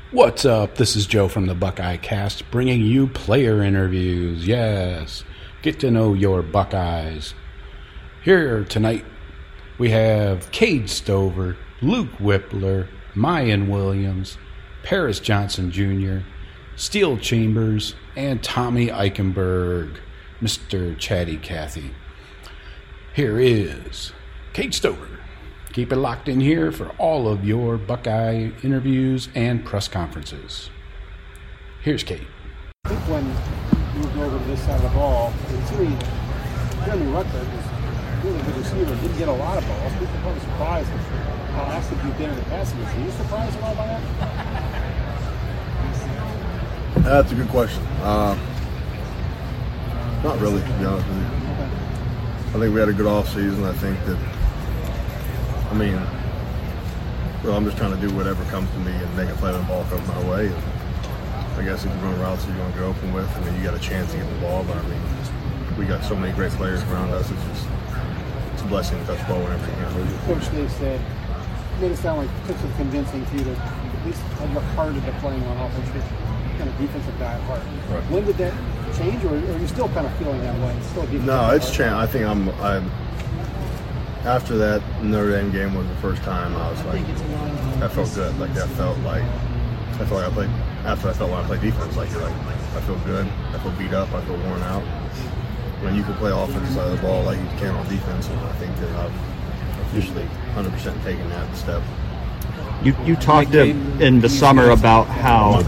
What's up? This is Joe from the Buckeye Cast, bringing you player interviews. Yes, get to know your Buckeyes. Here tonight, we have Cade Stover, Luke Whippler, Mayan Williams, Paris Johnson Jr., Steele Chambers, and Tommy Eichenberg, Mr. Chatty Cathy. Here is Cade Stover. Keep it locked in here for all of your Buckeye interviews and press conferences. Here's Kate. I think when you moved over to this side of the ball, Jeremy Ruckert was a really good receiver, didn't get a lot of balls. People were probably surprised with how active you've been in the passing game. Are you surprised at all by that? That's a good question. Not really, to be honest with you. I think we had a good off season. I think that I'm just trying to do whatever comes to me and make a play when the ball comes my way. And I guess if you run routes that you want to go open with, you got a chance to get the ball. But we got so many great players around us. It's a blessing to touch the ball whenever you can. Coach Dave said, made it sound like it took some convincing for you to at least look harder to playing on offense. Kind of defensive guy at heart. Right. When did that change, or are you still kind of feeling that way? No, it's changed. I think I'm after that Notre Dame game was the first time I was like, that felt good. I felt like I played after I felt when I played defense. I feel good. I feel beat up. I feel worn out. When you can play offensive side of the ball like you can on defense, and I think that I've officially 100% taken that step. You talked in the summer about how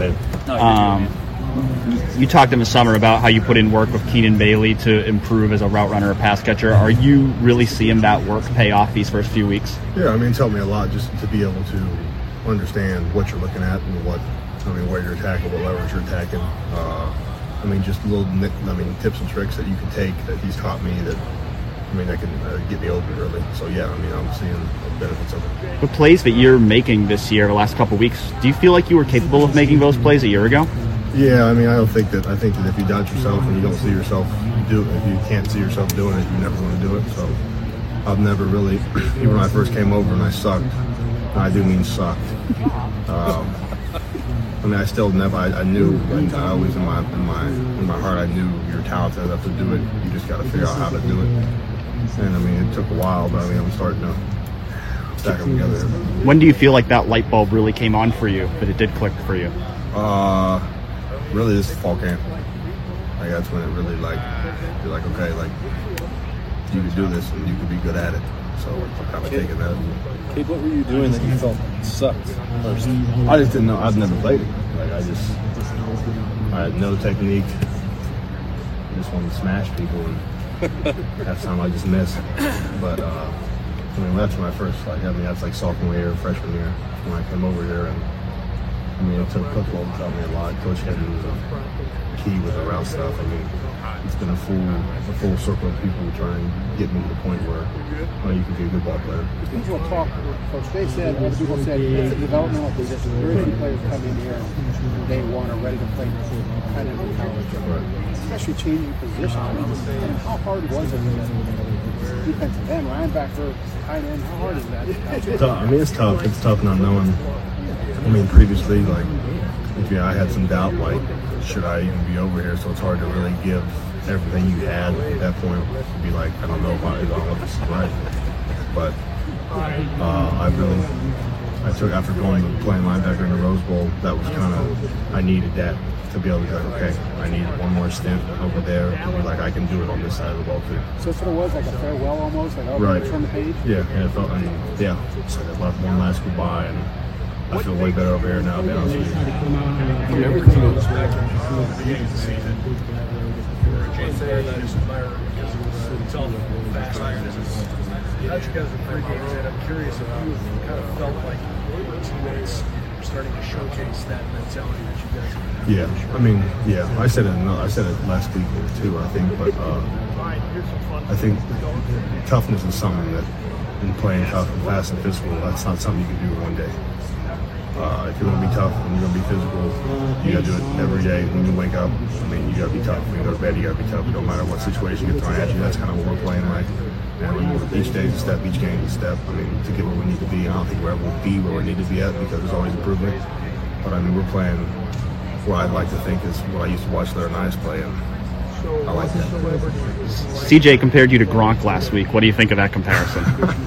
you put in work with Keenan Bailey to improve as a route runner or pass catcher. Are you really seeing that work pay off these first few weeks? Yeah, it's helped me a lot just to be able to understand what you're looking at and where you're attacking, what leverage you're attacking. Just little tips and tricks that you can take that he's taught me that can get me open really. So yeah, I'm seeing the benefits of it. The plays that you're making this year, the last couple of weeks, do you feel like you were capable of making those plays a year ago? Yeah, I think that if you doubt yourself and you don't see yourself do it, if you can't see yourself doing it, you never want to do it. So I've never really, even when I first came over and I sucked, and I do mean sucked. I still never. I knew, and I always in my heart, I knew you're talented enough to do it. You just got to figure out how to do it. And it took a while, but I'm starting to stack them together. When do you feel like that light bulb really came on for you, that it did click for you? Really this fall camp. That's when it really you're like, okay, you can do this and you can be good at it. So I'm kind of taking that. Kate, what were you doing that you felt sucked first? I just didn't know. I've never played it. I had no technique. I just wanted to smash people, and half the time I just missed. But that's when I first that's sophomore year, freshman year when I came over here, and Coach Walton taught me a lot. Coach Henry was a key with the route stuff. It's been a full circle of people trying to get me to the point where you can be a good ball player. People talk, Coach Day said, other people said, it's a developmental position. Very few players come in here from day one are ready to play kind of in college. Right. Especially changing position. How hard was it? Defensive end, linebacker, tight end, how hard is that? It's tough. It's tough not knowing. Previously, I had some doubt, should I even be over here? So it's hard to really give everything you had at that point. To be I don't know if this is right. But I took after playing linebacker in the Rose Bowl. That was I needed that to be able to be okay, I need one more stint over there to be I can do it on this side of the ball too. So it sort of was like a farewell almost, right. Turn the page? Yeah, and it felt, so I left one last goodbye, and I feel way better over here now, to be honest with you. From everything that was back in the beginning of the season, for January, that is because it was so tough, fast. How'd you guys pregame that? I'm curious if you kind of felt like your teammates were starting to showcase that mentality that you guys have. I said it last week too, I think, but I think toughness is something that in playing tough and fast and physical, that's not something you can do in one day. If you're going to be tough and you're going to be physical, you got to do it every day. When you wake up, you got to be tough. When you go to bed, you got to be tough. No matter what situation gets thrown at you, that's kind of what we're playing like. And each day is a step, each game is a step. To get where we need to be. I don't think we're ever will be where we need to be at because there's always improvement. But I mean, we're playing what I'd like to think is what I used to watch Larry Nice play, and I like that. CJ compared you to Gronk last week. What do you think of that comparison?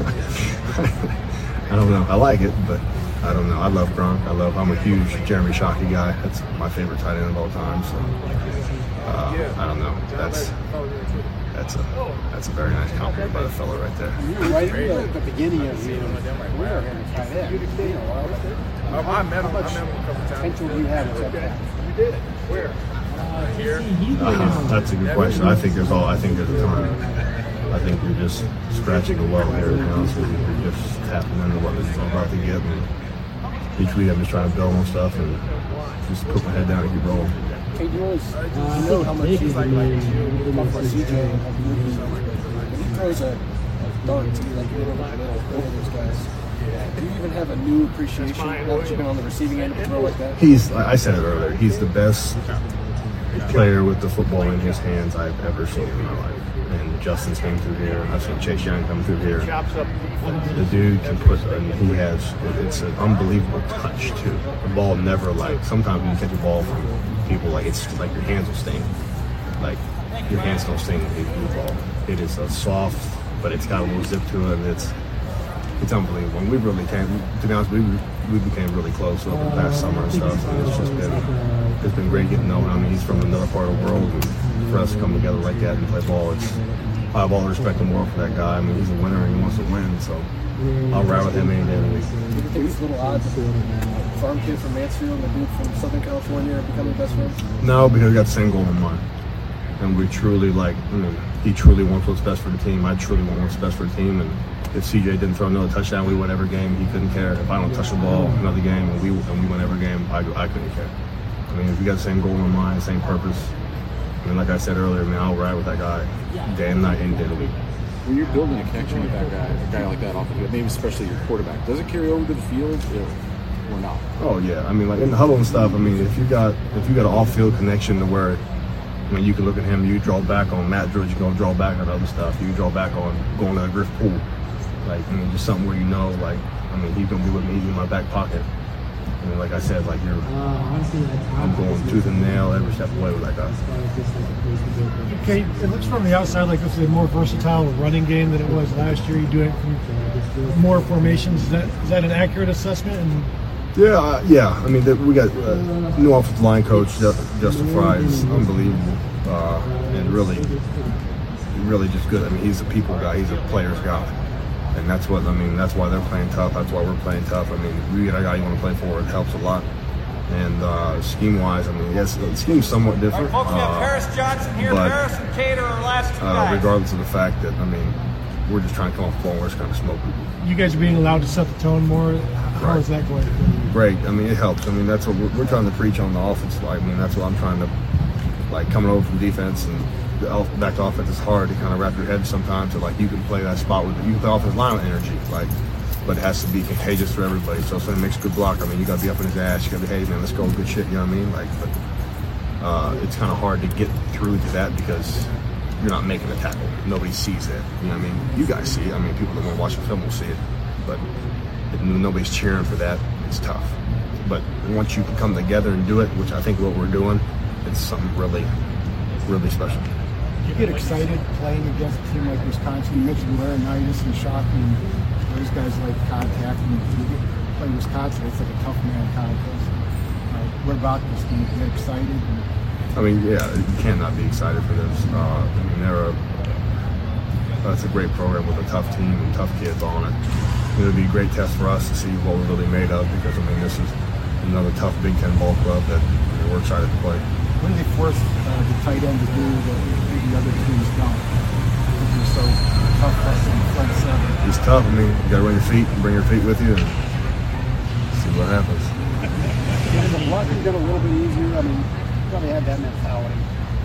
I don't know. I like it, but I don't know. I love Gronk. I'm a huge Jeremy Shockey guy. That's my favorite tight end of all time. So I don't know. That's a very nice compliment by the fellow right there. You were right at the beginning of your career here in tight end. How much potential do you have as that? You did. Where? Here. That's a good question. I think there's a ton. I think we're just scratching the well here. To be honest with you, we're just tapping into what we're about to get. And each week I'm just trying to build on stuff and just put my head down and keep rolling. Hey, you know how much he's like about CJ. When he throws a dart to you like you did over the middle, both of those guys. Do you even have a new appreciation now that you've been on the receiving end of a throw like that? I said it earlier, he's the best player with the football in his hands I've ever seen in my life. And Justin's came through here, and I've seen Chase Young come through here. The dude can it's an unbelievable touch too. The ball never sometimes when you catch a ball from people, it's like your hands will sting. Like your hands don't sting when you do the ball. It is a soft, but it's got a little zip to it, and it's unbelievable. And we really came, to be honest, we became really close over the past summer and stuff. And it's been great getting to know him. I mean, he's from another part of the world, and for us to come together like that and play ball, I have all the respect in the world for that guy. I mean, he's a winner and he wants to win, so I'll ride with him any day of the week. Do you think it's a little odd that farm kid from Mansfield and a dude from Southern California are becoming best friends? No, because we got the same goal in mind. And we truly he truly wants what's best for the team. I truly want what's best for the team. And if CJ didn't throw another touchdown, we win every game. He couldn't care. If I don't touch the ball another game and we win every game, I couldn't care. I mean, if we got the same goal in mind, same purpose. I mean, like I said earlier, I'll ride with that guy day and night, any day of the week. When you're building a connection with that guy, a guy like that off the field, maybe especially your quarterback, does it carry over to the field or not? Oh yeah, I mean, in the huddle and stuff. I mean, if you got an off-field connection to where, you can look at him, you draw back on Matt drills, you go draw back on other stuff. You can draw back on going to the Griff pool, just something where he's gonna be with me, he's in my back pocket. And like I said, I'm going tooth and nail every step of the way with that guy. Okay, it looks from the outside like this is a more versatile running game than it was last year. You do it from more formations. Is that an accurate assessment? Yeah. I mean, we got new offensive line coach Justin Fry is unbelievable and really just good. I mean, he's a people guy. He's a players guy. And that's why they're playing tough. That's why we're playing tough. I mean, we get a guy you want to play for. It helps a lot. And scheme-wise, yes, the scheme's somewhat different. Folks, we have Paris Johnson here, Paris and Cater are the last two guys. Regardless of the fact that, we're just trying to come off the ball and we're just kind of smoking. You guys are being allowed to set the tone more. How is that going? Great. It helps. That's what we're trying to preach on the offense. That's what I'm trying to, coming over from defense and back to offense is hard to kind of wrap your head sometimes to you can play that spot with you can play offensive line with energy, but it has to be contagious for everybody. So if somebody makes a good block, you got to be up in his ass. You got to be, hey man, let's go, good shit. You know what I mean? It's kind of hard to get through to that because you're not making a tackle. Nobody sees it. You know what I mean? You guys see it. People that want to watch the film will see it, but if nobody's cheering for that, it's tough. But once you can come together and do it, which I think what we're doing, it's something really, really special. You get excited playing against a team like Wisconsin. You mentioned Laurinaitis and Shockey, and those guys like contact. And you play Wisconsin, it's like a tough man contest. What about this team? You get excited? You can't not be excited for this. That's a great program with a tough team and tough kids on it. It'll be a great test for us to see what we're really made of because this is another tough Big Ten ball club that we're excited to play. What do they force the tight end to do that the other teams don't? Because they're so tough pressing front seven. It's tough. You got to run your feet and bring your feet with you and see what happens. Has the blocking done a little bit easier? You probably had that mentality.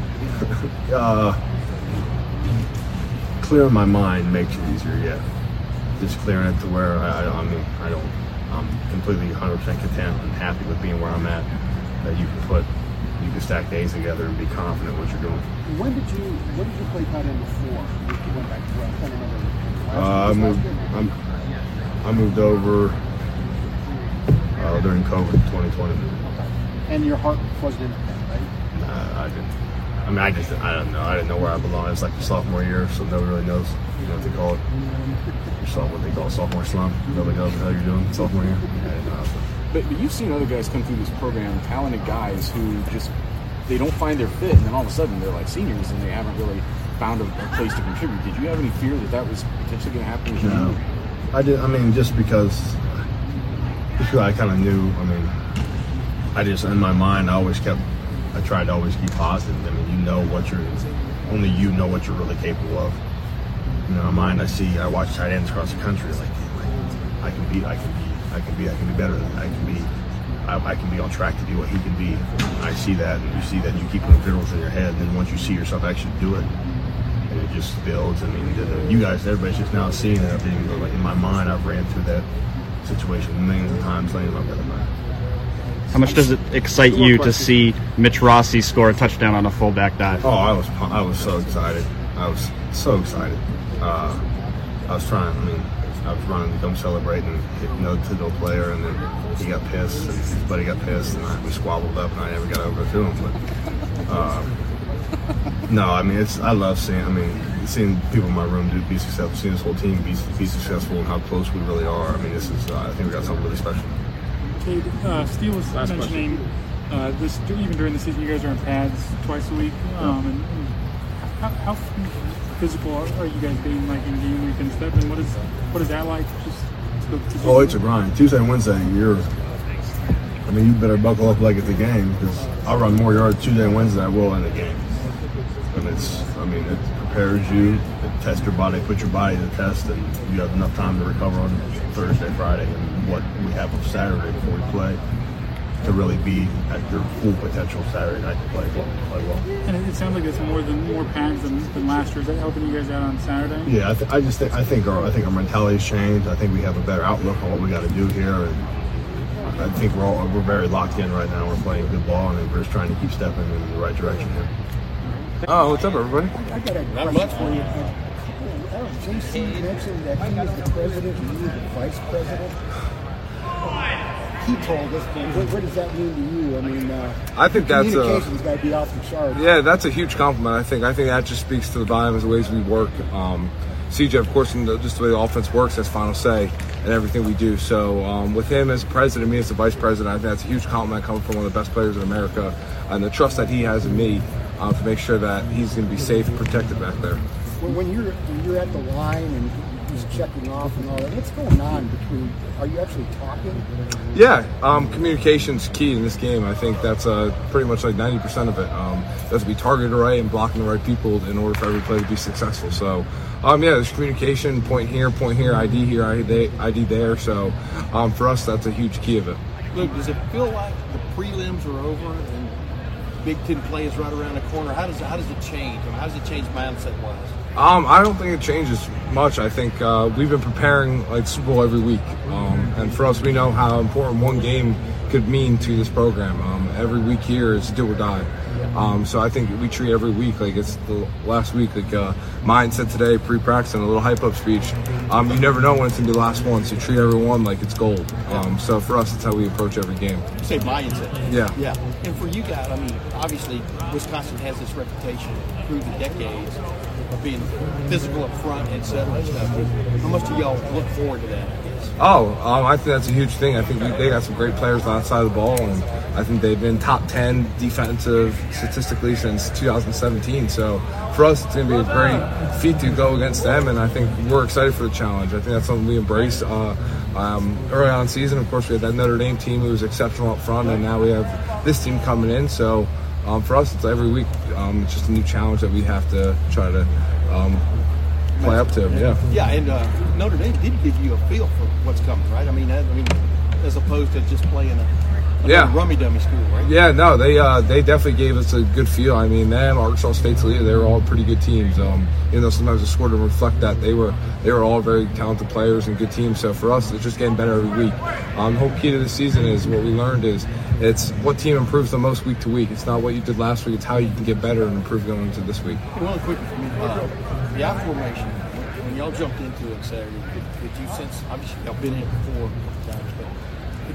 Clearing my mind makes it easier, yeah. Just clearing it to where I'm completely 100% content and happy with being where I'm at. That you can stack days together and be confident in what you're doing. When did you play tight end before? You went back to I moved over during COVID 2020. And your heart wasn't in it, right? Nah, I didn't. I mean, I don't know. I didn't know where I belonged. It's like the sophomore year, so nobody really knows what they call it. What they call sophomore slump. Nobody knows how you're doing sophomore year. But you've seen other guys come through this program, talented guys who just they don't find their fit, and then all of a sudden they're like seniors and they haven't really found a place to contribute. Did you have any fear that was potentially going to happen with you? No, I did. I mean, just because I kind of knew. I mean, I just in my mind I tried to always be positive. I mean, only you know what you're really capable of. You know, in my mind, I watch tight ends across the country. Like I can be better than that. I can be on track to be what he can be. I see that, and you see that. You keep putting fiddles in your head, and then once you see yourself actually do it, and it just builds. I mean, you guys, everybody's just now seeing it. Like in my mind, I've ran through that situation millions of times, laying my brother back. How much does it excite you to see Mitch Rossi score a touchdown on a fullback dive? Oh, I was so excited. I was so excited. I was running to come celebrate and hit to no player, and then he got pissed, and his buddy got pissed, and we squabbled up, and I never got over to him. But no, I mean, I love seeing people in my room be successful, seeing this whole team be successful, and how close we really are. I mean, this is I think we got something really special. Cade, Steve was mentioning this even during the season. You guys are in pads twice a week, and how physical are you guys being like in game week and stuff? And what is that like? Oh, it's a grind. Tuesday and Wednesday, you better buckle up like it's a game, because I'll run more yards Tuesday and Wednesday than I will in the game. And it prepares you, it tests your body, puts your body to the test, and you have enough time to recover on Thursday, Friday, and what we have on Saturday before we play, to really be at your full potential Saturday night to play well. And it sounds like it's more pads than last year. Is that helping you guys out on Saturday? Yeah, I think our mentality's changed. I think we have a better outlook on what we got to do here, and I think we're very locked in right now. We're playing good ball, and we're just trying to keep stepping in the right direction here. Oh, what's up, everybody? I got a question for you. JC mentioned that he was the president and you were the vice president. He told us, but what does that mean to you? I mean, I think that's communication's got to be off the charts. Yeah, that's a huge compliment. I think that just speaks to the volume of the ways we work. CJ, of course, just the way the offense works, has final say in everything we do. So with him as president, me as the vice president, I think that's a huge compliment coming from one of the best players in America, and the trust that he has in me to make sure that he's going to be safe and protected back there. When you're at the line and he's checking off and all that, what's going on between? Are you actually talking? Yeah, communication's key in this game. I think that's pretty much like 90% of it. You have to be targeted right and blocking the right people in order for every play to be successful. So, there's communication, point here, ID here, ID there. So, for us, that's a huge key of it. Luke, does it feel like the prelims are over and Big Ten play is right around the corner? How does it change? How does it change mindset-wise? I don't think it changes much. I think we've been preparing like Super Bowl every week, and for us, we know how important one game could mean to this program. Every week here is do or die. So I think we treat every week like it's the last week. Like mine said today, pre-practice and a little hype-up speech. You never know when it's going to be the last one, so treat everyone like it's gold. So for us, that's how we approach every game. You say mindset. Yeah. Yeah. And for you guys, obviously, Wisconsin has this reputation through the decades of being physical up front, et cetera, stuff. How much do y'all look forward to that, I guess? I think that's a huge thing. I think they got some great players on that side of the ball, and I think they've been top 10 defensive statistically since 2017. So for us, it's going to be a great feat to go against them, and I think we're excited for the challenge. I think that's something we embrace. Early on in the season, of course, we had that Notre Dame team who was exceptional up front, and now we have this team coming in. So for us, it's every week. It's just a new challenge that we have to try to play up to. Yeah, and Notre Dame did give you a feel for what's coming, right? I mean, as opposed to just playing a rummy dummy school, right? Yeah, no, they definitely gave us a good feel. I mean, them, Arkansas State, Toledo, they were all pretty good teams. Even though sometimes the score didn't reflect that, they were all very talented players and good teams. So for us, it's just getting better every week. The whole key to the season is what we learned is it's what team improves the most week to week. It's not what you did last week; it's how you can get better and improve going into this week. One quick, the out formation. When y'all jumped into it Saturday, did you sense? Obviously, y'all been in it before a couple times, but did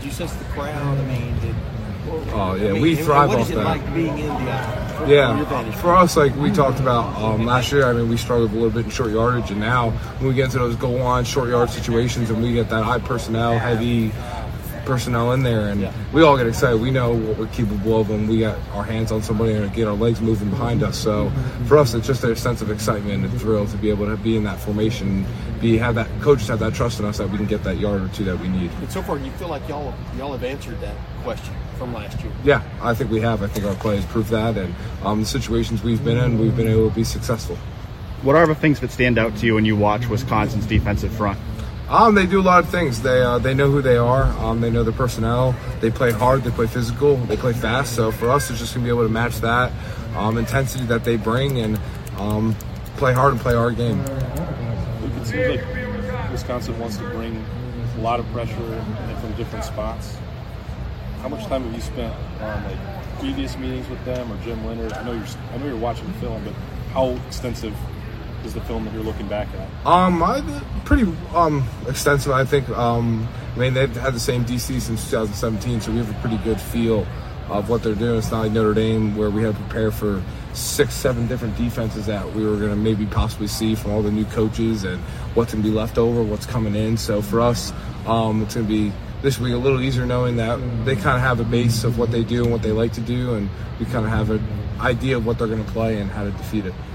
Did you sense the crowd? I mean, we thrive what off is it that. like being in the aisle? From your vantage For us, like we talked about last year, I mean, we struggled a little bit in short yardage, and now when we get into those goal line, short yard situations, and we get that high personnel, heavy personnel in there, and we all get excited. We know what we're capable of when we got our hands on somebody and get our legs moving behind us. So for us, it's just a sense of excitement and thrill to be able to be in that formation, coaches have that trust in us that we can get that yard or two that we need. And so far, you feel like y'all have answered that question from last year? Yeah, I think we have. I think our play has proved that, and the situations we've been in, we've been able to be successful. What are the things that stand out to you when you watch Wisconsin's defensive front? They do a lot of things. They know who they are. They know their personnel. They play hard. They play physical. They play fast. So for us, it's just going to be able to match that intensity that they bring and play hard and play our game. It seems like Wisconsin wants to bring a lot of pressure and from different spots. How much time have you spent on like previous meetings with them or Jim Leonard? I know you're watching the film, but how extensive is the film that you're looking back at? Pretty extensive, I think. I mean, they've had the same DC since 2017, so we have a pretty good feel of what they're doing. It's not like Notre Dame where we had to prepare for 6-7 different defenses that we were going to maybe possibly see from all the new coaches and what's going to be left over, what's coming in. So for us, it's going to be this week a little easier knowing that they kind of have a base of what they do and what they like to do, and we kind of have an idea of what they're going to play and how to defeat it.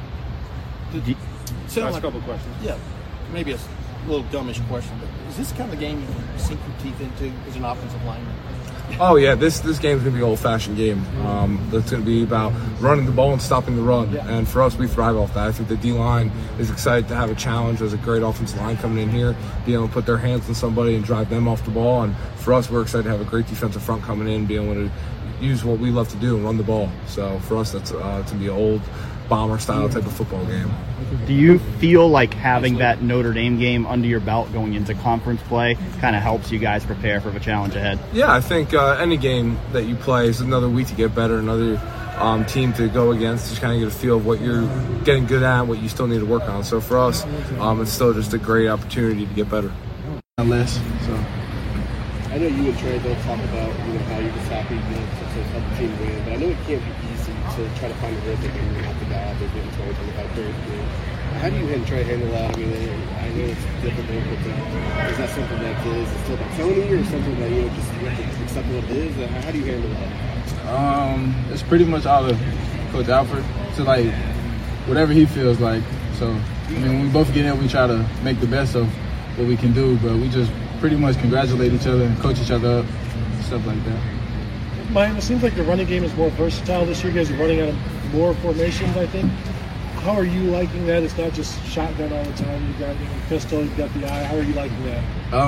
Last couple of questions. Yeah, maybe a little dumbish question, but is this kind of game you sink your teeth into as an offensive lineman? Oh yeah, this game's going to be an old-fashioned game. That's going to be about running the ball and stopping the run. Yeah. And for us, we thrive off that. I think the D-line is excited to have a challenge. There's a great offensive line coming in here, being able to put their hands on somebody and drive them off the ball. And for us, we're excited to have a great defensive front coming in, being able to use what we love to do and run the ball. So for us, that's to be an old bomber-style type of football game. Do you feel like having that Notre Dame game under your belt going into conference play kind of helps you guys prepare for the challenge ahead? Yeah, I think any game that you play is another week to get better, another team to go against, just kind of get a feel of what you're getting good at and what you still need to work on. So for us, it's still just a great opportunity to get better. I know you and Trey both talk about how you're just happy to help the team win, but I know it can't be easy to try to find a rhythm and you have to go out there getting 20-25 carries a game. How do you and Trey handle that? I mean, I know it's difficult, but is that something that is still about Tony or something that just you have to accept what it is? How do you handle that? It's pretty much all of Coach Alford to like whatever he feels like. So I mean, when we both get in, we try to make the best of what we can do, but we just pretty much congratulate each other and coach each other up, stuff like that. Mike, it seems like the running game is more versatile this year. You guys are running out of more formations, I think. How are you liking that? It's not just shotgun all the time. You've got pistol, you've got the eye. How are you liking that?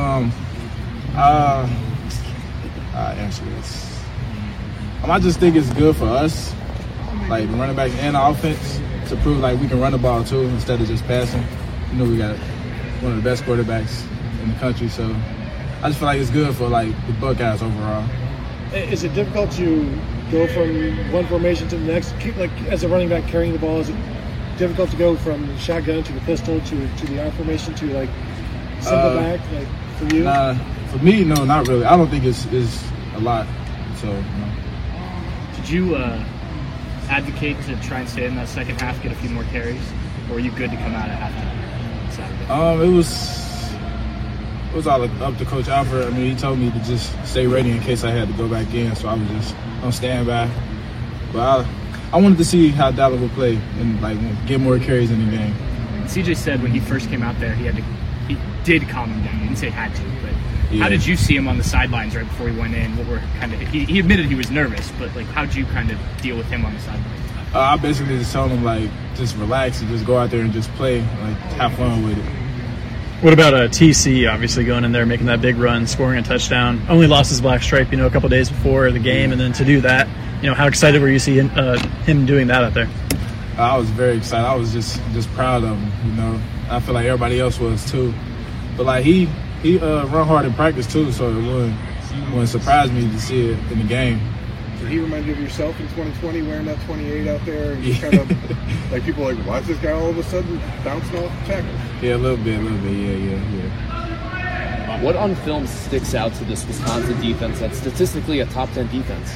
I answer this. I just think it's good for us, like the running backs and the offense, to prove like we can run the ball too instead of just passing. We got one of the best quarterbacks in the country, so I just feel like it's good for like the Buckeyes overall. Is it difficult to go from one formation to the next? Like as a running back carrying the ball, is it difficult to go from shotgun to the pistol to the I formation to like simple back? Like for you? For me, no, not really. I don't think it's a lot. So. No. Did you advocate to try and stay in that second half, get a few more carries, or were you good to come out at halftime Saturday? It was all up to Coach Alford. I mean, he told me to just stay ready in case I had to go back in, so I was just on standby. But I wanted to see how Dallas would play and like get more carries in the game. CJ said when he first came out there, he did calm him down. He didn't say had to, but how did you see him on the sidelines right before he went in? What were he admitted he was nervous, but like how did you kind of deal with him on the sidelines? I basically just told him like just relax and just go out there and just play, like have fun with it. What about TC, obviously going in there, making that big run, scoring a touchdown? Only lost his black stripe, a couple days before the game, and then to do that, how excited were you seeing him doing that out there? I was very excited. I was just proud of him, I feel like everybody else was too. But like he run hard in practice too, so it wouldn't surprise me to see it in the game. Did he remind you of yourself in 2020 wearing that 28 out there and just kind of like people why is this guy all of a sudden bouncing off the tackle? Yeah, a little bit, yeah. What on film sticks out to this Wisconsin defense that's statistically a top 10 defense?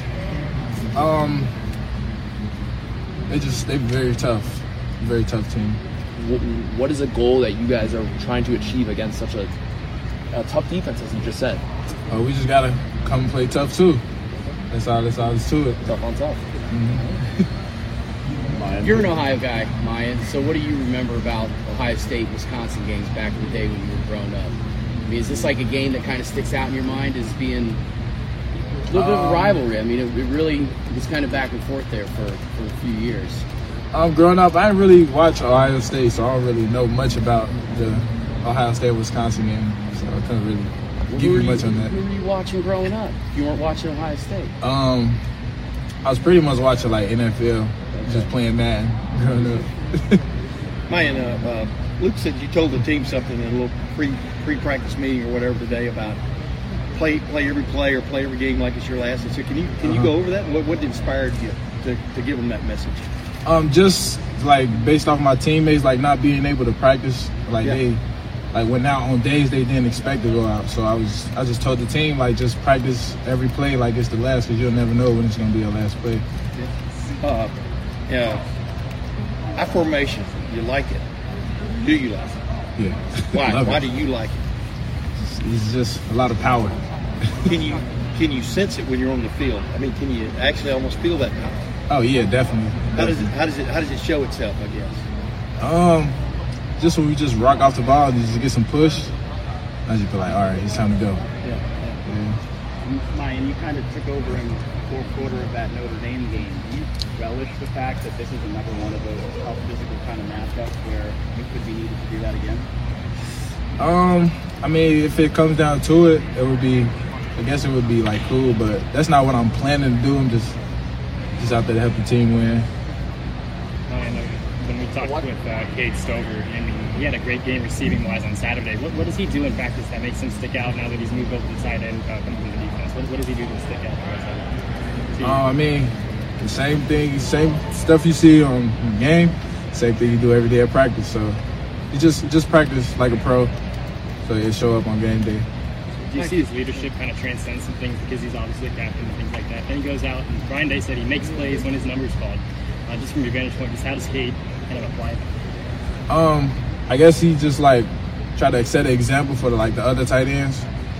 They're very tough team. What is a goal that you guys are trying to achieve against such a tough defense, as you just said? We just gotta come and play tough too. That's all there's to it. Tough on tough. You're an Ohio guy, Mayan. So what do you remember about Ohio State, Wisconsin games back in the day when you were growing up? I mean, is this like a game that kind of sticks out in your mind as being a little bit of a rivalry? I mean, it really was kind of back and forth there for a few years. Growing up, I didn't really watch Ohio State, so I don't really know much about the Ohio State-Wisconsin game. So I couldn't really give you much on that. Who were you watching growing up? You weren't watching Ohio State? I was pretty much watching like NFL, just playing Madden growing up. Mayan, Luke said you told the team something in a little pre-practice meeting or whatever today about play every play or play every game like it's your last. So can you go over that? What inspired you to give them that message? Just like based off my teammates, like not being able to practice, they went out on days they didn't expect to go out. So I just told the team like just practice every play like it's the last, because you'll never know when it's gonna be your last play. Our formation, you like it? Do you like it? Yeah. Why? Why do you like it? It's just a lot of power. Can you sense it when you're on the field? I mean, can you actually almost feel that power? Oh yeah, definitely. How does it show itself, I guess? Just when we just rock off the ball and just get some push, I just feel like, all right, it's time to go. Yeah. Mayan, you kind of took over in the fourth quarter of that Notre Dame game. Do you relish the fact that this is another one of those tough physical kind of matchups where you could be needed to do that again? I mean, if it comes down to it, I guess it would be like cool, but that's not what I'm planning to do. I'm just out there to help the team win. When we talked with Cade Stover, I mean, he had a great game receiving-wise on Saturday. What does he do in practice that makes him stick out now that he's moved over to the tight end coming from the defense? What does he do to stick out? I mean, the same thing, same stuff you see on the game, same thing you do every day at practice. So you just practice like a pro, so it show up on game day. Do you see his leadership kind of transcend some things because he's obviously a captain and things like that? Then he goes out, and Brian Day said he makes plays when his number's called. Just from your vantage point, just how does Cade kind of apply that? I guess he just like try to set an example for the other tight ends to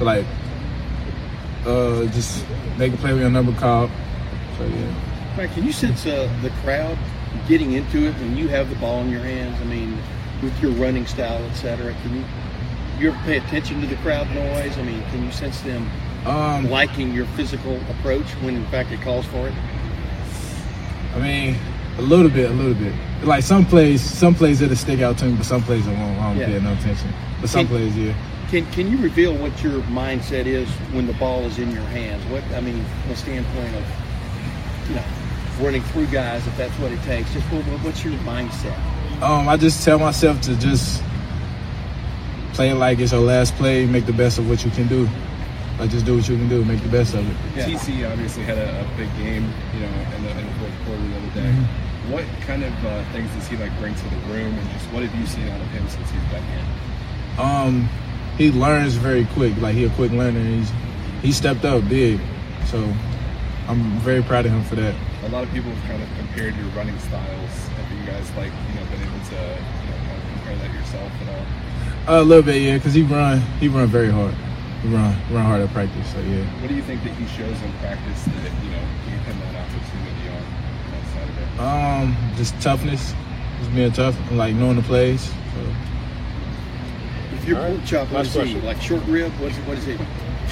just make a play with your number called. So yeah. Right, can you sense the crowd getting into it when you have the ball in your hands? I mean, with your running style, etc. Can you ever pay attention to the crowd noise? I mean, can you sense them liking your physical approach when in fact it calls for it? I mean, a little bit. Like some plays it'll stick out to me, but some plays I won't pay no attention. But some plays, yeah. Can you reveal what your mindset is when the ball is in your hands? From a standpoint of, running through guys, if that's what it takes, just what's your mindset? I just tell myself to just play it like it's your last play, make the best of what you can do. Like just do what you can do, make the best of it. Yeah. TC obviously had a big game, in the fourth quarter the other day. Mm-hmm. What kind of things does he bring to the room, and just what have you seen out of him since he's back in? He learns very quick. Like he's a quick learner. And he stepped up big, so I'm very proud of him for that. A lot of people have kind of compared your running styles. Have you guys been able to kind of compare that yourself at all? A little bit, yeah, because he run very hard. Run hard at practice, so yeah. What do you think that he shows in practice that gave him that opportunity on Saturday? Just toughness, just being tough, and knowing the plays. So. If you're pork chop, what is he? Like short rib? What is he?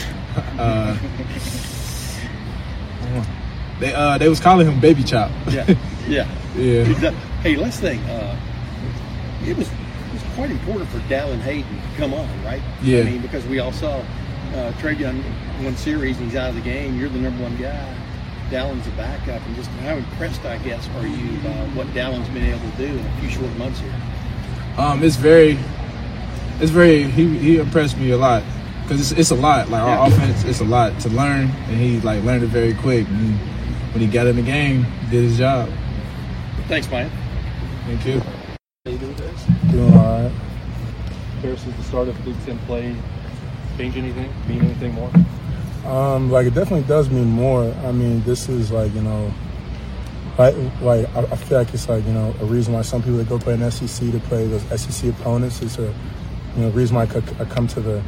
They was calling him Baby Chop. Yeah. Hey, last thing, it was quite important for Dallin Hayden to come on, right? Yeah. I mean, because we all saw Travion one series and he's out of the game. You're the number one guy. Dallin's a backup, and just how impressed, I guess, are you by what Dallin's been able to do in a few short months here? He impressed me a lot because it's a lot. Our offense, it's a lot to learn, and he learned it very quick. And when he got in the game, he did his job. Thanks, Mike. Thank you. How you doing, guys? Doing all right. Versus the start of Big Ten play, change anything, mean anything more? Like it definitely does mean more. I mean, this is like, you know, I feel like it's like, you know, a reason why some people that go play in SEC to play those SEC opponents is a, you know, reason why I come to the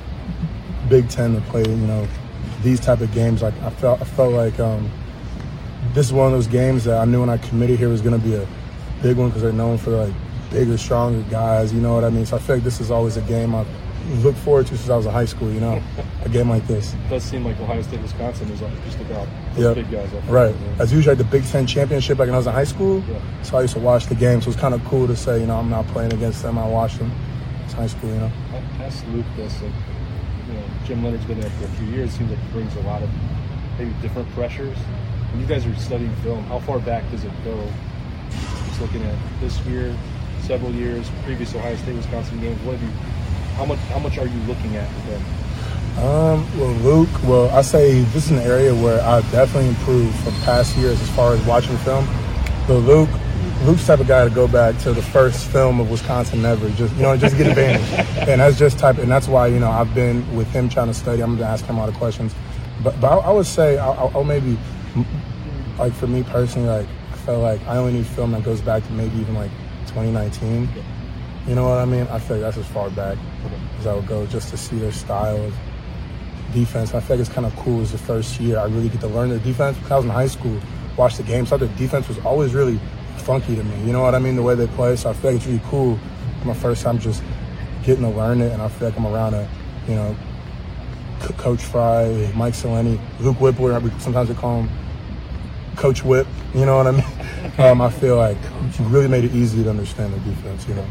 Big Ten to play, you know, these type of games. Like I felt like this is one of those games that I knew when I committed here was going to be a big one because they're known for like bigger, stronger guys. You know what I mean? So I feel like this is always a game I've looked forward to since I was in high school. You know, a game like this. It does seem like Ohio State, Wisconsin is like just about those big guys. Right. That's usually like the Big Ten championship. Like when I was in high school, so I used to watch the games. So it's kind of cool to say, you know, I'm not playing against them. I watched them. It's high school, you know. I asked Luke this. Like, you know, Jim Leonard's been there for a few years. Seems like he brings a lot of maybe different pressures. When you guys are studying film, how far back does it go? Just looking at this year, several years, previous Ohio State, Wisconsin games. What have you? How much are you looking at with them? Well, Luke, I say this is an area where I've definitely improved from past years as far as watching film. But Luke's the type of guy to go back to the first film of Wisconsin ever, just get advantage. And that's why, you know, I've been with him trying to study. I'm going to ask him a lot of questions. But I would say I'll maybe, like for me personally, like I felt like I only need film that goes back to maybe even like 2019. You know what I mean? I feel like that's as far back as I would go just to see their style of defense. I feel like it's kind of cool as the first year I really get to learn their defense. Because I was in high school, watched the games, thought the defense was always really funky to me. You know what I mean? The way they play. So I feel like it's really cool. My first time just getting to learn it, and I feel like I'm around you know, Coach Fry, Mike Seleni, Luke Whippler. Sometimes they call him Coach Whip. You know what I mean? I feel like he really made it easy to understand the defense. You know.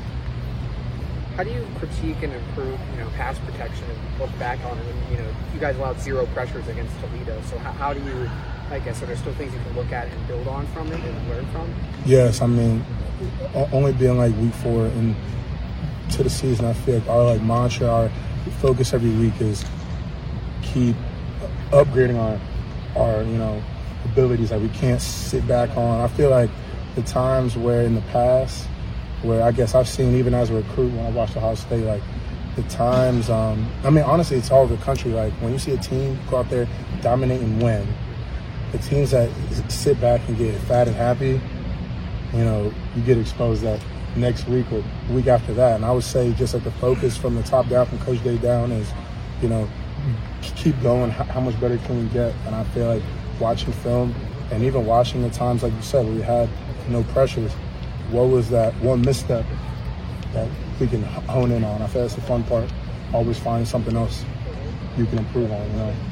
How do you critique and improve, you know, pass protection and look back on it? And, you know, you guys allowed 0 pressures against Toledo. So how do you, I guess, are there still things you can look at and build on from it and learn from? Yes, I mean, only being like week 4 into the season, I feel like our like mantra, our focus every week is keep upgrading our you know, abilities that we can't sit back on. I feel like the times where in the past, where I guess I've seen even as a recruit when I watched Ohio State, like the times, I mean, honestly, it's all over the country. Like when you see a team go out there, dominate and win, the teams that sit back and get fat and happy, you know, you get exposed that next week or week after that. And I would say just like the focus from the top down, from Coach Day down is, you know, keep going. How much better can we get? And I feel like watching film and even watching the times, like you said, where we had no pressures, what was that one misstep that we can hone in on? I feel that's the fun part. Always find something else you can improve on, you know.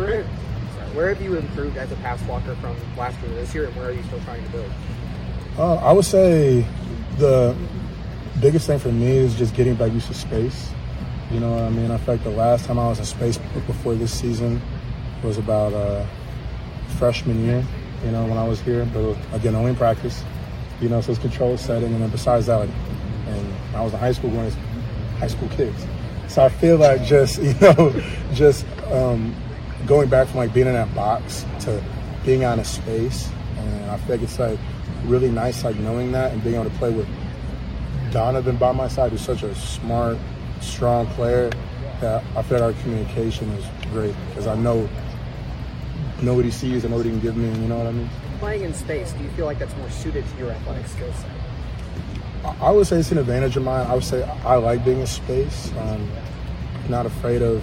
Where have you improved as a pass blocker from last year to this year, and where are you still trying to build? I would say the biggest thing for me is just getting back used to space. You know what I mean? I feel like the last time I was in space before this season was about freshman year, you know, when I was here. But again, only in practice. You know, so it's controlled setting, and then besides that, like, and I was in high school going to high school kids. So I feel like just, you know, just going back from like being in that box to being out of space, and I feel like it's like really nice, like knowing that and being able to play with Donovan by my side, who's such a smart, strong player, that I feel like our communication is great because I know what he sees and know what he can give me, you know what I mean? Playing in space, do you feel like that's more suited to your athletic skill set? I would say it's an advantage of mine. I would say I like being in space. I'm not afraid of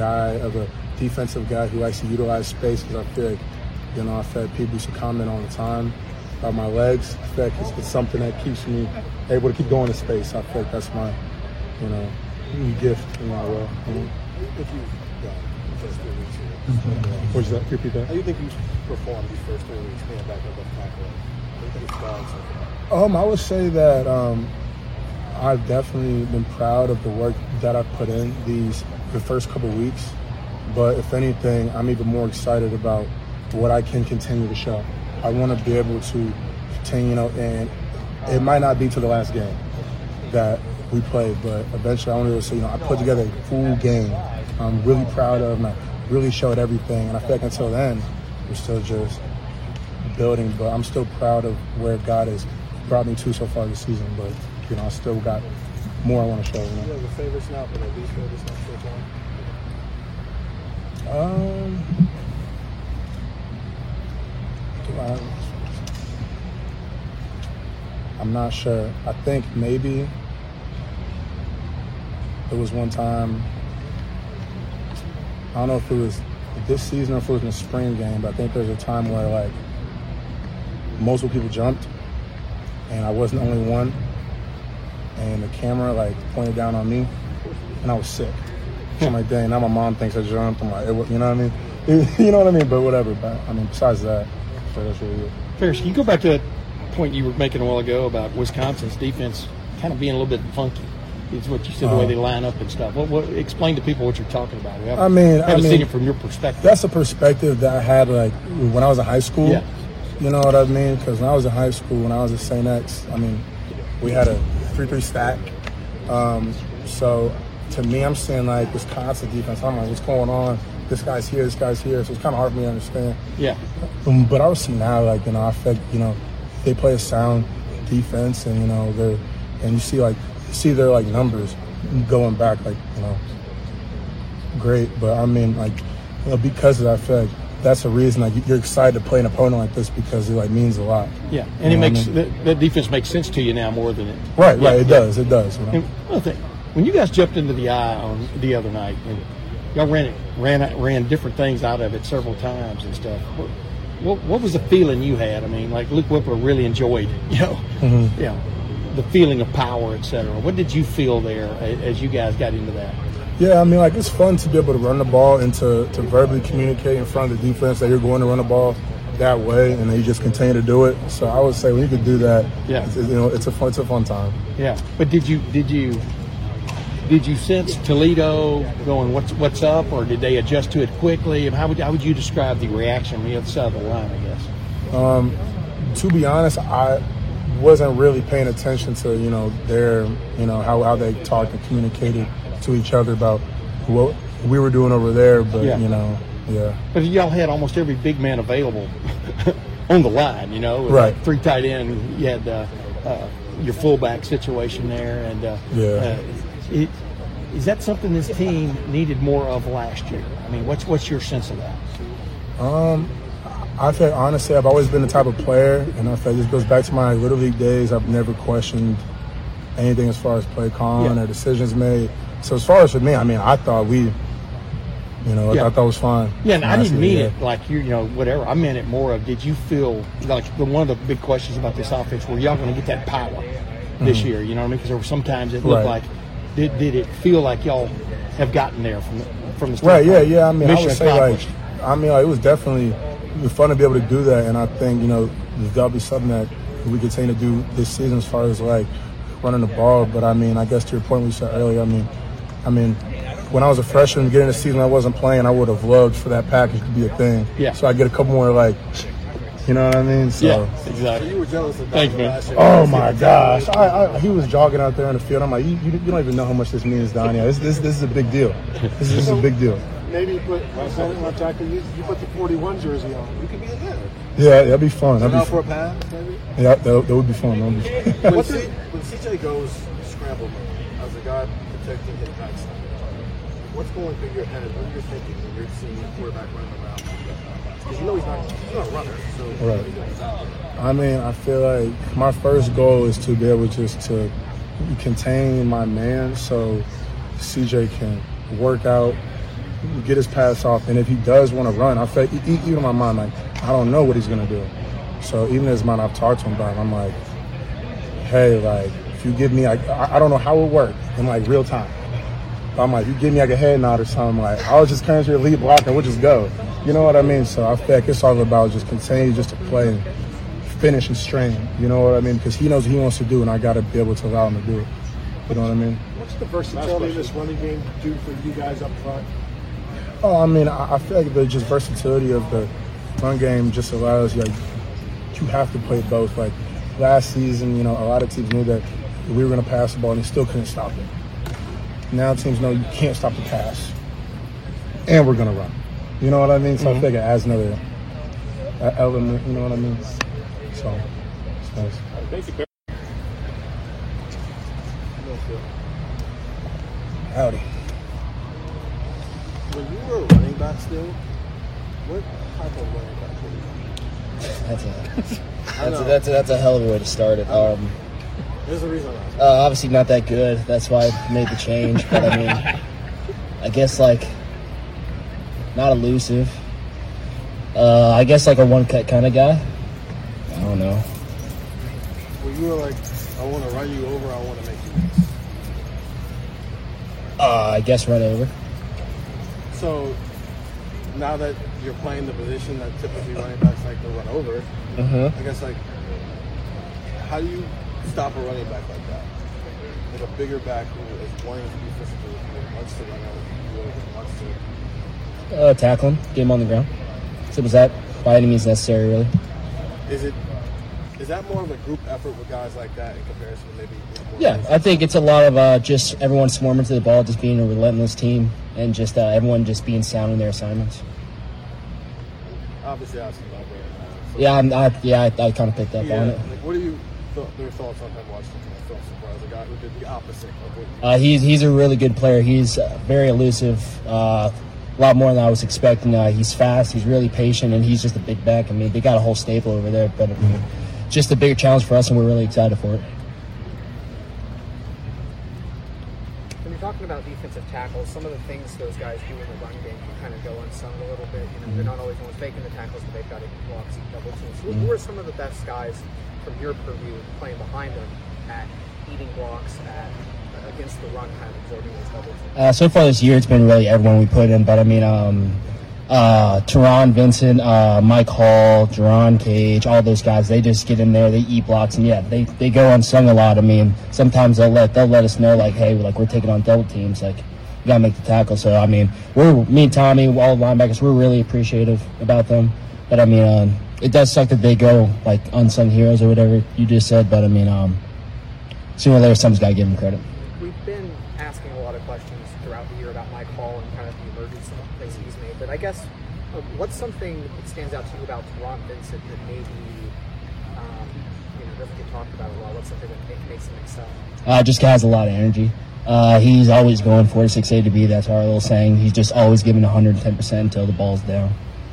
a defensive guy who likes to utilize space because I feel like, you know, I've had people used to comment all the time about my legs. I feel like it's something that keeps me able to keep going to space. I feel like that's my, you know, gift in my role. You know? If you first 3 weeks here. What's that? Repeat that? How do you think you performed these first 3 weeks being back up tackle? What do you think it's gone so far? I would say that I've definitely been proud of the work that I've put in the first couple of weeks. But if anything, I'm even more excited about what I can continue to show. I want to be able to continue, you know, and it might not be to the last game that we play, but eventually I want to be able to say, you know, I put together a full game I'm really proud of, and I really showed everything. And I feel like until then, we're still just building, but I'm still proud of where God has brought me to so far this season. But, you know, I still got more I want to show. You know? You have the favorites now, but the least favorites not so far. I'm not sure. I think maybe it was one time, I don't know if it was this season or if it was in the spring game, but I think there's a time where like multiple people jumped and I wasn't the only one, and the camera like pointed down on me and I was sick. I'm like, dang, now my mom thinks I jumped. I'm like, you know what I mean? You know what I mean? But whatever. But I mean, besides that, so that's really it. Ferris, can you go back to that point you were making a while ago about Wisconsin's defense kind of being a little bit funky? Is what you said, the way they line up and stuff. Explain to people what you're talking about. We haven't seen it from your perspective. That's a perspective that I had like when I was in high school. Yeah. You know what I mean? Because when I was in high school, when I was at St. X, I mean, we had a 3-3 stack. So to me, I'm seeing like Wisconsin defense. I'm like, what's going on? This guy's here, this guy's here. So it's kind of hard for me to understand. Yeah. But I would see now, like, you know, I feel, you know, they play a sound defense, and you know you see their like numbers going back, like, you know, great. But I mean, like, you know, because of that, I feel like that's a reason like you're excited to play an opponent like this because it like means a lot. Yeah, and it makes that defense makes sense to you now more than it. Right, it does. You know? And another thing, when you guys jumped into the eye on the other night, and y'all ran different things out of it several times and stuff. What was the feeling you had? I mean, like Luke Whipper really enjoyed, you know, the feeling of power, etc. What did you feel there as you guys got into that? Yeah, I mean, like, it's fun to be able to run the ball and to verbally communicate in front of the defense that you're going to run the ball that way, and then you just continue to do it. So I would say when you could do that, it's a fun time. Yeah, but did you sense Toledo going what's up, or did they adjust to it quickly? And how would you describe the reaction on the other side of the line, I guess? To be honest, I wasn't really paying attention to their how they talked and communicated to each other about what we were doing over there, but But y'all had almost every big man available on the line, right? 3 tight end. You had your fullback situation there, and is that something this team needed more of last year? I mean, what's your sense of that? I think honestly, I've always been the type of player, and I think this goes back to my Little League days. I've never questioned anything as far as play calling or decisions made. So as far as for me, I mean, I thought I thought that was fine. Yeah, and I didn't mean it like whatever. I meant it more of, did you feel like one of the big questions about this offense, were y'all going to get that power this year? You know what I mean? Because there were sometimes it looked like, did it feel like y'all have gotten there from the start? Right, yeah. I mean, I would say it was definitely fun to be able to do that, and I think that'll be something that we continue to do this season as far as like running the ball. But I mean, I guess to your point we said earlier, I mean, when I was a freshman beginning of the season, I wasn't playing. I would have loved for that package to be a thing. Yeah. So I get a couple more you know what I mean? So, yeah, exactly. So you were jealous of Thanks, man. Oh my gosh, he was jogging out there in the field. I'm like, you don't even know how much this means down here. This is a big deal. This is a big deal. Maybe you put left tackle. You put the 41 jersey on. You could be in there. Yeah, that'd be fun. That'd be for a pass, maybe. Yeah, that would be fun. When CJ goes scramble mode as a guy protecting his backside, what's going through your head? What are you thinking when you're seeing the quarterback running around? Because he's not a runner. So right. I mean, I feel like my first goal is to be able just to contain my man so CJ can work out, get his pass off, and if he does want to run, I feel even in my mind, like, I don't know what he's going to do. So even as mine, I've talked to him about it, I'm like, hey, like, if you give me, I don't know how it would work in like real time. But I'm like, you give me like a head nod or something, like, I'll just come to your lead block and we'll just go. You know what I mean? So I feel like it's all about just continue just to play and finish and strain. You know what I mean? Because he knows what he wants to do, and I got to be able to allow him to do it. You know what I mean? What's the versatility of this running game do for you guys up front? Oh, I mean, I feel like the just versatility of the run game just allows you, like, you have to play both. Like, last season, a lot of teams knew that we were going to pass the ball and they still couldn't stop it. Now teams know you can't stop the pass, and we're going to run. You know what I mean? So I feel like it adds another element, you know what I mean? So, it's nice. Thank you. Howdy. When you were a running back still, what type of running back were you? That's a hell of a way to start it. There's a reason why. Obviously not that good. That's why I made the change. But I mean, I guess like not elusive. I guess like a one-cut kind of guy. I don't know. Well, you were like, I want to run you over. I want to make you miss. I guess run over. So now that you're playing the position that typically running backs like to run over, I guess like, how do you stop a running back like that? Like a bigger back who is wanting to be physical, who wants to run over you, who wants to Tackle him, get him on the ground. Simple as that. By any means necessary, really. Is that more of a group effort with guys like that in comparison to maybe? Yeah, I think it's a lot of just everyone swarming to the ball, just being a relentless team, and just everyone just being sound in their assignments. Obviously, I was about that. I kind of picked up on it. Like, what are your thoughts on him watching film so far as a guy who did the opposite of what he's a really good player. He's very elusive. A lot more than I was expecting. He's fast. He's really patient, and he's just a big back. I mean, they got a whole staple over there, but just a bigger challenge for us, and we're really excited for it. When you're talking about defensive tackles, some of the things those guys do in the run game can kind of go unsung a little bit. You know, they're not always the ones faking the tackles, but they've got to block double teams. So who are some of the best guys from your purview playing behind them at eating blocks, at against the run, kind of absorbing those double teams? So far this year, it's been really everyone we put in, but I mean, Teron Vincent, Mike Hall, Jerron Cage, all those guys, they just get in there, they eat blocks, and they go unsung a lot. I mean, sometimes they'll let us know, like, hey, like we're taking on double teams, like you gotta make the tackle. So I mean, me and Tommy, all the linebackers, we're really appreciative about them. But I mean, it does suck that they go like unsung heroes or whatever you just said. But I mean, sooner or later, someone's got to give them credit. We've been asking a lot of questions throughout the year about Mike Hall and kind of the emergence of the plays he's made. But I guess what's something that stands out to you about Teron Vincent that maybe doesn't get talked about a lot? What's something that makes him excel? Just has a lot of energy. He's always going 4-6-8 to be. That's our little saying. He's just always giving 110% until the ball's down.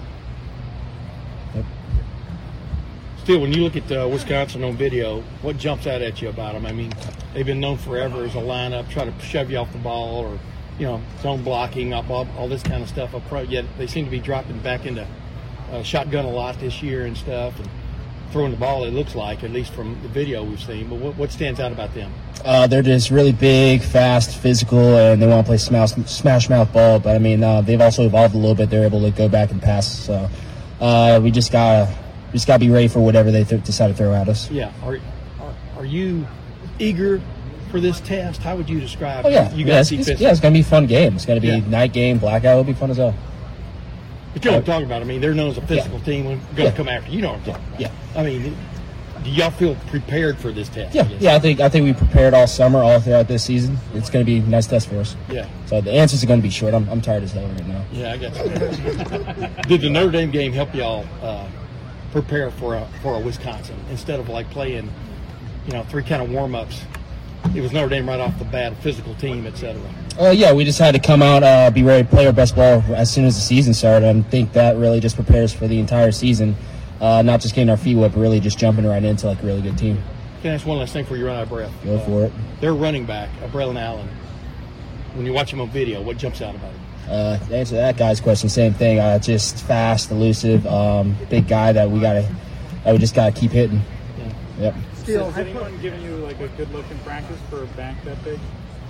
Still, when you look at Wisconsin on video, what jumps out at you about them? I mean, they've been known forever as a lineup, try to shove you off the ball or, zone blocking, all this kind of stuff up front. Yet they seem to be dropping back into shotgun a lot this year and stuff, and throwing the ball, it looks like, at least from the video we've seen. But what stands out about them? They're just really big, fast, physical, and they want to play smash mouth ball. But, I mean, they've also evolved a little bit. They're able to go back and pass. So we just got to be ready for whatever they decide to throw at us. Yeah. Are you eager for this test? How would you describe you it's guys? going to be a fun game. It's going to be night game, blackout. It'll be fun as well. But you know what I'm talking about. I mean, they're known as a physical team. We're going to come after you. You know what I'm talking about. Yeah. I mean, do y'all feel prepared for this test? Yeah. I think we prepared all summer, all throughout this season. It's going to be a nice test for us. Yeah. So the answers are going to be short. I'm tired as hell right now. Yeah, I guess. Did the Notre Dame game help y'all prepare for a Wisconsin instead of like playing, three kind of warm-ups? It was Notre Dame right off the bat, a physical team, etc. We just had to come out, be ready to play our best ball as soon as the season started. I think that really just prepares for the entire season, not just getting our feet wet, but really just jumping right into like a really good team. Can I ask one last thing before you run out of breath? Go for it. Their running back, Braylon Allen, when you watch him on video, what jumps out about him? To answer that guy's question, same thing. Just fast, elusive, big guy that we just got to keep hitting. Yeah. Yep. Has anyone given you like a good look in practice for a back that big?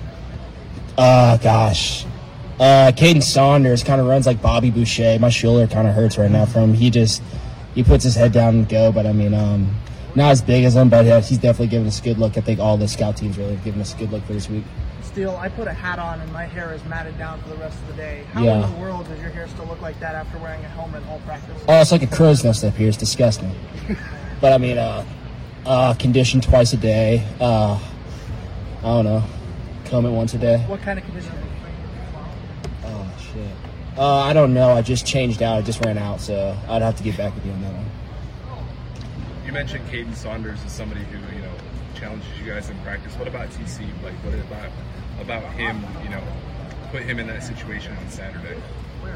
Gosh. Caden Saunders kind of runs like Bobby Boucher. My shoulder kind of hurts right now from him. He puts his head down and go, but I mean, not as big as him, but he's definitely giving us a good look. I think all the scout teams really giving us a good look for this week. Steele, I put a hat on and my hair is matted down for the rest of the day. How in the world does your hair still look like that after wearing a helmet all practice? Oh, it's like a crow's nest up here. It's disgusting. But I mean, condition twice a day. I don't know. Comb it once a day. What kind of condition? Oh, shit. I don't know. I just changed out. I just ran out, so I'd have to get back with you on that one. You mentioned Caden Saunders as somebody who, challenges you guys in practice. What about TC? Like, what about him, put him in that situation on Saturday?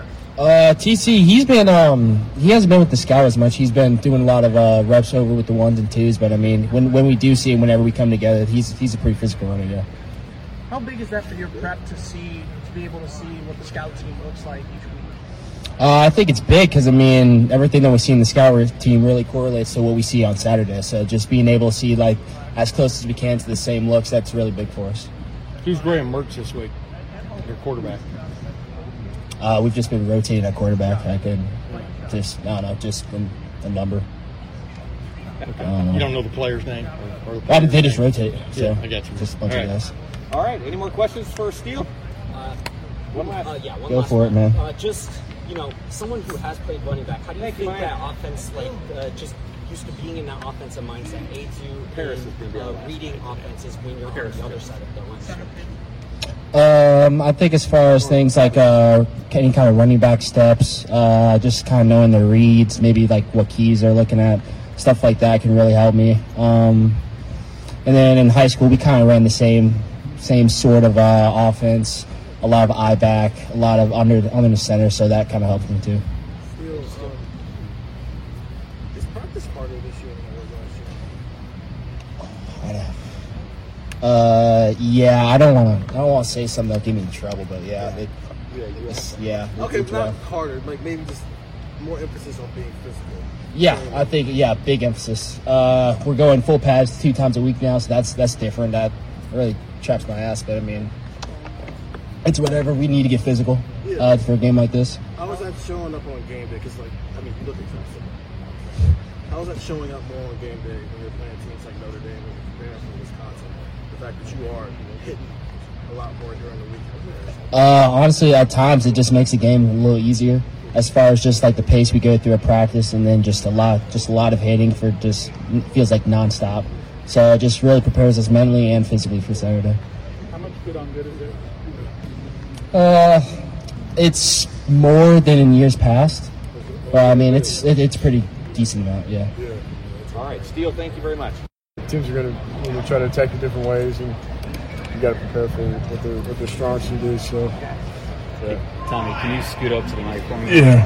TC, he's been he hasn't been with the scout as much. He's been doing a lot of reps over with the 1s and 2s. But I mean, when we do see him, whenever we come together, he's a pretty physical runner. Yeah. How big is that for your prep to be able to see what the scout team looks like each week? I think it's big because I mean everything that we see in the scout team really correlates to what we see on Saturday. So just being able to see like as close as we can to the same looks, that's really big for us. Who's Graham Mertz this week? Your quarterback. We've just been rotating at quarterback. I could just the number. Okay. You don't know the player's name? They just rotate. So yeah, I got you. Just a bunch of guys. All right. Any more questions for Steele? One Go last for it, man. Just, someone who has played running back, how do you think that offense, just used to being in that offensive mindset, aids you in reading offenses when you're on the other side of the line? I think as far as things like any kind of running back steps, just kind of knowing the reads, maybe like what keys they're looking at, stuff like that can really help me. And then in high school, we kind of ran the same sort of offense, a lot of eye back, a lot of under the center, so that kind of helped me too. Is practice harder this year than it was last year? Yeah, I don't want to say something that'll get me in trouble, but Okay, not harder, like maybe just more emphasis on being physical. Yeah, I think big emphasis. We're going full pads 2 times a week now, so that's different. That really traps my ass, but I mean, it's whatever. We need to get physical for a game like this. How is that showing up on game day? Because you look at Clemson. How is that showing up more on game day when you're playing teams like Notre Dame and preparing for Wisconsin? The fact that you are hitting a lot more during the week. Honestly, at times it just makes the game a little easier. As far as just like the pace we go through a practice, and then just a lot of hitting for just feels like nonstop. So it just really prepares us mentally and physically for Saturday. How much good on good is it? It's more than in years past, but I mean it's pretty decent amount. Yeah. All right, Steele, thank you very much. Teams are going to try to attack you different ways, and you got to prepare for what their strong suit is. So. Yeah. Tommy, can you scoot up to the mic for me? Yeah.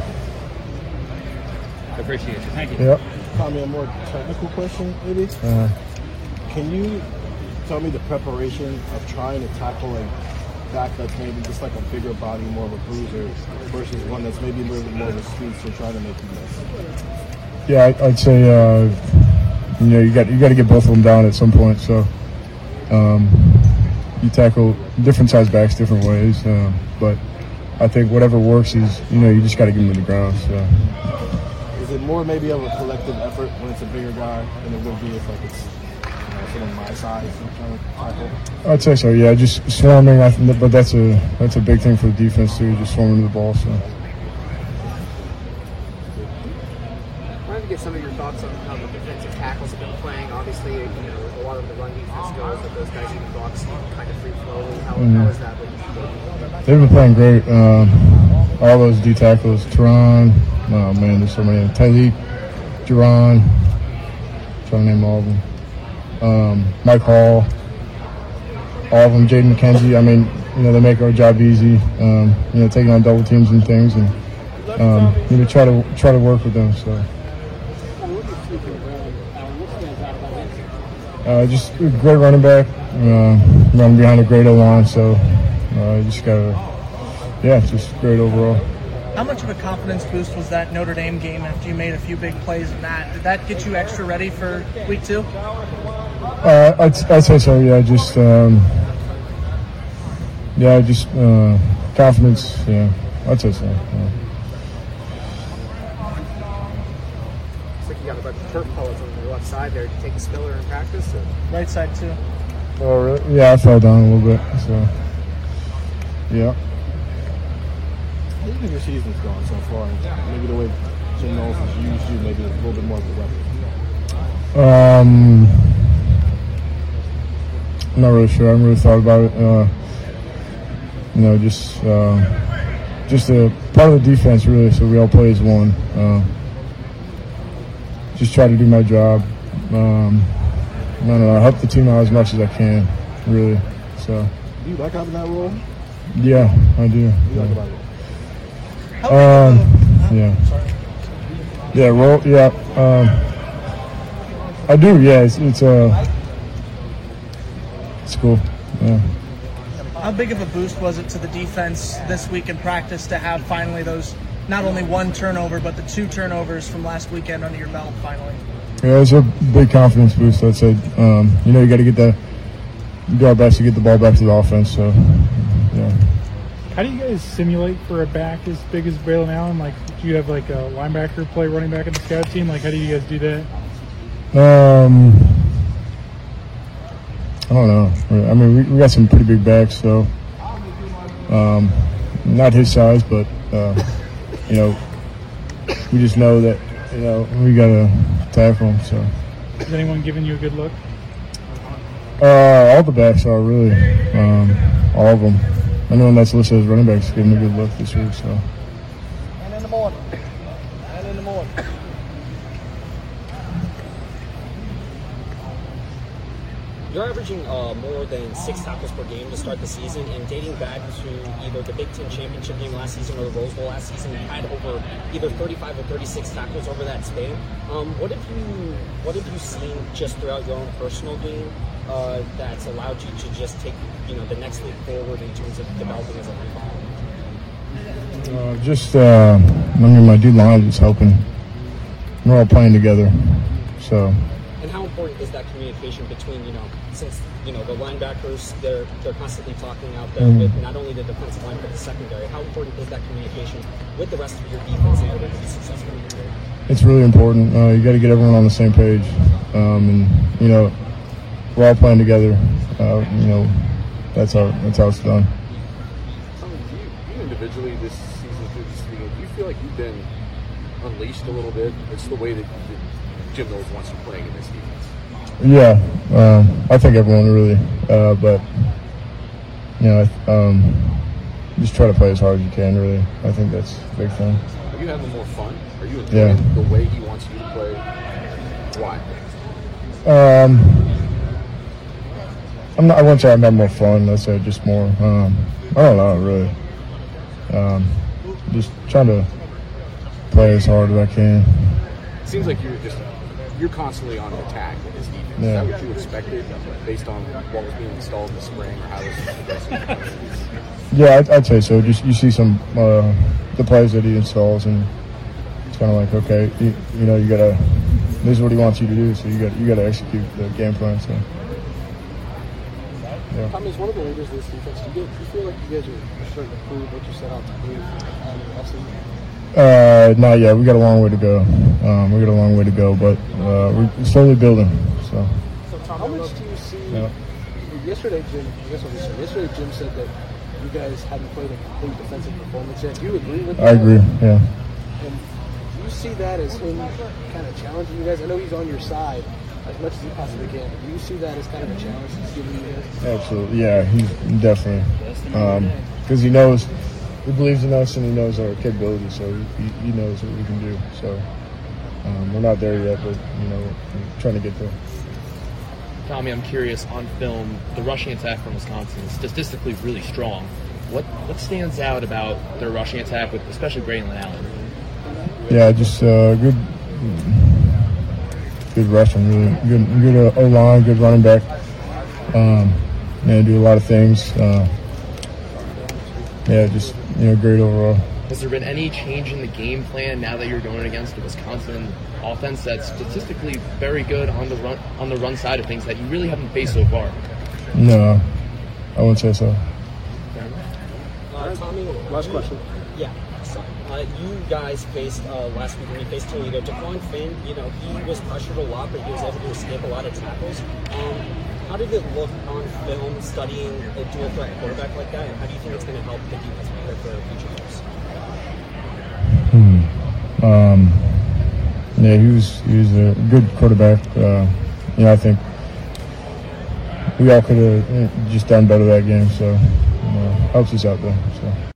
I appreciate it. Thank you. Yep. Tommy, a more technical question, maybe. Can you tell me the preparation of trying to tackle a back that's maybe just like a bigger body, more of a bruiser, versus one that's maybe a little bit more of a speedster trying to make you miss? Yeah, I'd say you got to get both of them down at some point. So you tackle different size backs different ways, but I think whatever works is you just got to get them to the ground. So. Is it more maybe of a collective effort when it's a bigger guy than it would be if it's sort of my size and trying to tackle? I'd say so. Yeah, just swarming. But that's a big thing for the defense too. Just swarming to the ball. So. I wanted to get some of your thoughts on how the defensive tackles have been playing. Obviously, a lot of the run defense goes, but those guys even blocks kind of free flow. How is that? They've been playing great. All those D tackles, Teron, there's so many. Tyleek, Jerron, trying to name all of them. Mike Hall, all of them. Jaden McKenzie. I mean, they make our job easy. Taking on double teams and things, and try to work with them. So. Just a great running back, running behind a great O-line, so just great overall. How much of a confidence boost was that Notre Dame game after you made a few big plays in that? Did that get you extra ready for week 2? I'd say so, yeah. Just confidence, yeah. I'd say so. Yeah. Looks like you got a bunch of turf pellets on the left side there. Did you take a spiller in practice? Or? Right side too. Oh, really? Yeah, I fell down a little bit, so yeah. How do you think your season's going so far? Maybe the way Jim Knowles has used you, maybe a little bit more of a weapon. I'm not really sure. I haven't really thought about it. Just a part of the defense, really. So we all play as one. Just try to do my job. I help the team out as much as I can, really. So. Do you like having that role? Yeah, I do. What do you like about it? I do. Yeah, it's cool. Yeah. How big of a boost was it to the defense this week in practice to have finally those, not only one turnover, but the 2 turnovers from last weekend under your belt finally? Yeah, it's a big confidence boost. I'd say, you got to do our best to get the ball back to the offense. So, yeah. How do you guys simulate for a back as big as Braylon Allen? Like, do you have like a linebacker play running back in the scout team? Like, how do you guys do that? I don't know. I mean, we got some pretty big backs, so not his size, but we just know that we got to tackle him. So. Is anyone giving you a good look? All the backs are really, all of them. Anyone that's listed as running backs is giving a good look this week. So. And in the morning. You're averaging more than 6 tackles per game to start the season, and dating back to either the Big Ten championship game last season or the Rose Bowl last season, you had over either 35 or 36 tackles over that span. What have you seen just throughout your own personal game that's allowed you to just take the next leap forward in terms of developing as a linebacker? My D line is helping. We're all playing together, so. And how important is that communication between, since, the linebackers, they're constantly talking out there with not only the defensive line, but the secondary. How important is that communication with the rest of your defense in order to be successful? It's really important. You got to get everyone on the same page. And, we're all playing together. That's how it's done. You individually this season through this season, do you feel like you've been unleashed a little bit? It's the way that Jim Knowles wants you playing in this defense. Yeah, I think everyone really, but just try to play as hard as you can. Really, I think that's a big thing. Are you having more fun? Are you enjoying the way he wants you to play? Why? I wouldn't say I'm having more fun. Let's say just more. I don't know, really. Just trying to play as hard as I can. It seems like you're constantly on attack in his defense. Is that what you expected based on what was being installed in the spring or how this was progressing? Yeah, I'd say so. Just you see some the plays that he installs, and it's kind of like, okay, you gotta. This is what he wants you to do, so you gotta execute the game plan. So. Yeah. Tommy, as one of the leaders of this defense, do you feel like you guys are starting to prove what you set out to do in the offseason? Not yet. We got a long way to go. But we're slowly building. So how much do you see? Yesterday, Jim said that you guys hadn't played a complete defensive performance yet. Do you agree with that? I agree. Yeah. And do you see that as him kind of challenging you guys? I know he's on your side as much as he possibly can. But do you see that as kind of a challenge he's giving you guys? Absolutely. Yeah, he's definitely because he believes in us and he knows our capabilities, so he knows what we can do. So we're not there yet, but we're trying to get there. Tommy, I'm curious, on film, the rushing attack from Wisconsin is statistically really strong. What stands out about their rushing attack with especially Braylon Allen? Yeah, just good rushing, really good O-line, good running back. Do a lot of things. Just great overall. Has there been any change in the game plan now that you're going against the Wisconsin offense that's statistically very good on the run side of things that you really haven't faced so far? No, I wouldn't say so. Tommy, last question. Yeah. You guys faced last week when you faced Toledo. Daquan Finn, he was pressured a lot, but he was able to escape a lot of tackles. How did it look on film studying a dual threat quarterback like that, and how do you think it's going to help the defense prepare for future games? He was a good quarterback. I think we all could have just done better that game, so helps us out there. So.